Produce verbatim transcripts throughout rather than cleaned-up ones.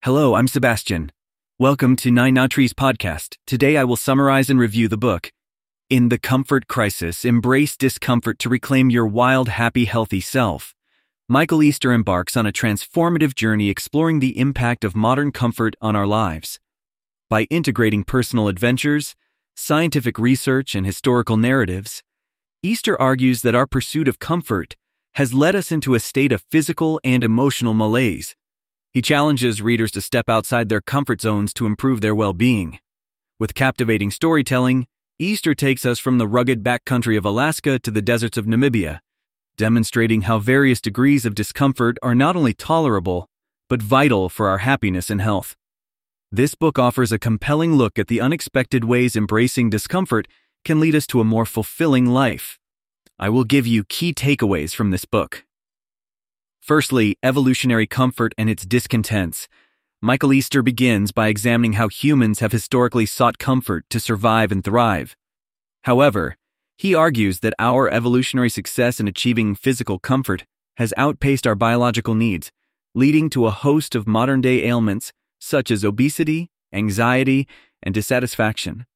Hello, I'm Sebastian. Welcome to Nine Nautries podcast. Today I will summarize and review the book, In the Comfort Crisis, Embrace Discomfort to Reclaim Your Wild, Happy, Healthy Self. Michael Easter embarks on a transformative journey exploring the impact of modern comfort on our lives. By integrating personal adventures, scientific research, and historical narratives, Easter argues that our pursuit of comfort has led us into a state of physical and emotional malaise. He challenges readers to step outside their comfort zones to improve their well-being. With captivating storytelling, Easter takes us from the rugged backcountry of Alaska to the deserts of Namibia, demonstrating how various degrees of discomfort are not only tolerable, but vital for our happiness and health. This book offers a compelling look at the unexpected ways embracing discomfort can lead us to a more fulfilling life. I will give you key takeaways from this book. Firstly, evolutionary comfort and its discontents. Michael Easter begins by examining how humans have historically sought comfort to survive and thrive. However, he argues that our evolutionary success in achieving physical comfort has outpaced our biological needs, leading to a host of modern-day ailments such as obesity, anxiety, and dissatisfaction.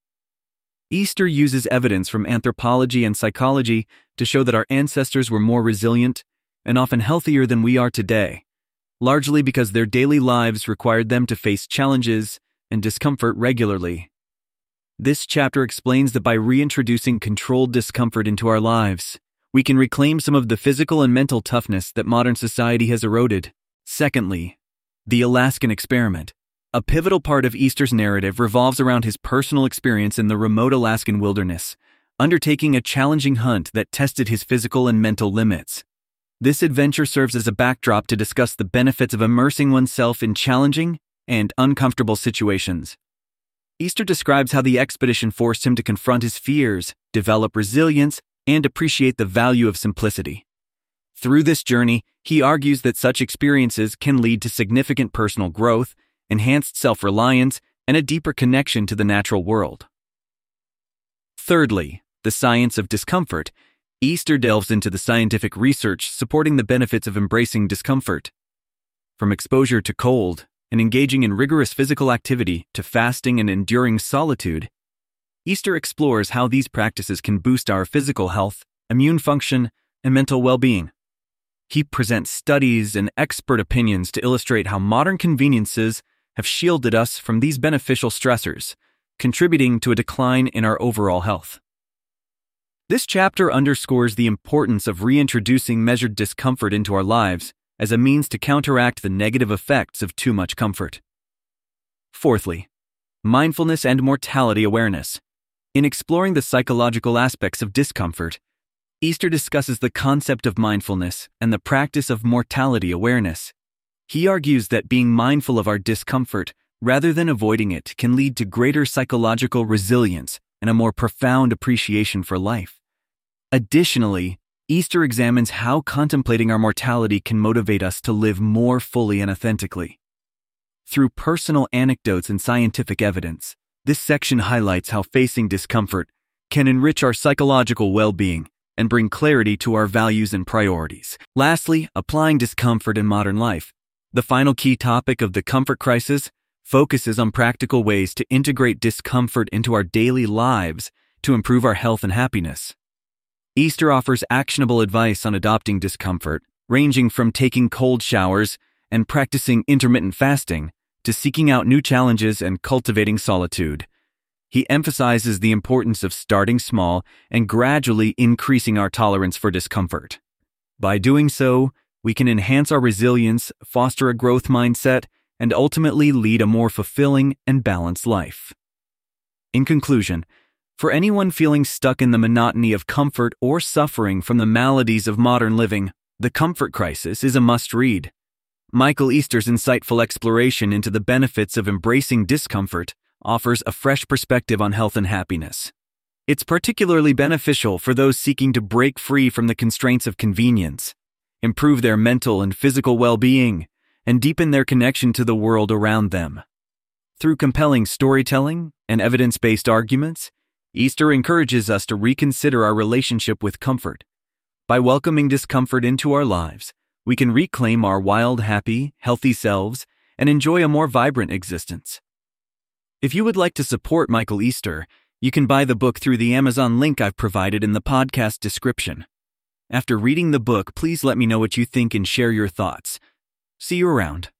Easter uses evidence from anthropology and psychology to show that our ancestors were more resilient and often healthier than we are today, largely because their daily lives required them to face challenges and discomfort regularly. This chapter explains that by reintroducing controlled discomfort into our lives, we can reclaim some of the physical and mental toughness that modern society has eroded. Secondly, the Alaskan experiment. A pivotal part of Easter's narrative revolves around his personal experience in the remote Alaskan wilderness, undertaking a challenging hunt that tested his physical and mental limits. This adventure serves as a backdrop to discuss the benefits of immersing oneself in challenging and uncomfortable situations. Easter describes how the expedition forced him to confront his fears, develop resilience, and appreciate the value of simplicity. Through this journey, he argues that such experiences can lead to significant personal growth, enhanced self-reliance, and a deeper connection to the natural world. Thirdly, the science of discomfort. Easter delves into the scientific research supporting the benefits of embracing discomfort. From exposure to cold and engaging in rigorous physical activity to fasting and enduring solitude, Easter explores how these practices can boost our physical health, immune function, and mental well-being. He presents studies and expert opinions to illustrate how modern conveniences have shielded us from these beneficial stressors, contributing to a decline in our overall health. This chapter underscores the importance of reintroducing measured discomfort into our lives as a means to counteract the negative effects of too much comfort. Fourthly, mindfulness and mortality awareness. In exploring the psychological aspects of discomfort, Easter discusses the concept of mindfulness and the practice of mortality awareness. He argues that being mindful of our discomfort rather than avoiding it can lead to greater psychological resilience and a more profound appreciation for life. Additionally, Easter examines how contemplating our mortality can motivate us to live more fully and authentically. Through personal anecdotes and scientific evidence, this section highlights how facing discomfort can enrich our psychological well-being and bring clarity to our values and priorities. Lastly, applying discomfort in modern life. The final key topic of the comfort crisis focuses on practical ways to integrate discomfort into our daily lives to improve our health and happiness. Easter offers actionable advice on adopting discomfort, ranging from taking cold showers and practicing intermittent fasting to seeking out new challenges and cultivating solitude. He emphasizes the importance of starting small and gradually increasing our tolerance for discomfort. By doing so, we can enhance our resilience, foster a growth mindset, and ultimately lead a more fulfilling and balanced life. In conclusion, for anyone feeling stuck in the monotony of comfort or suffering from the maladies of modern living, The Comfort Crisis is a must-read. Michael Easter's insightful exploration into the benefits of embracing discomfort offers a fresh perspective on health and happiness. It's particularly beneficial for those seeking to break free from the constraints of convenience, improve their mental and physical well-being, and deepen their connection to the world around them. Through compelling storytelling and evidence-based arguments, Easter encourages us to reconsider our relationship with comfort. By welcoming discomfort into our lives, we can reclaim our wild, happy, healthy selves and enjoy a more vibrant existence. If you would like to support Michael Easter, you can buy the book through the Amazon link I've provided in the podcast description. After reading the book, please let me know what you think and share your thoughts. See you around.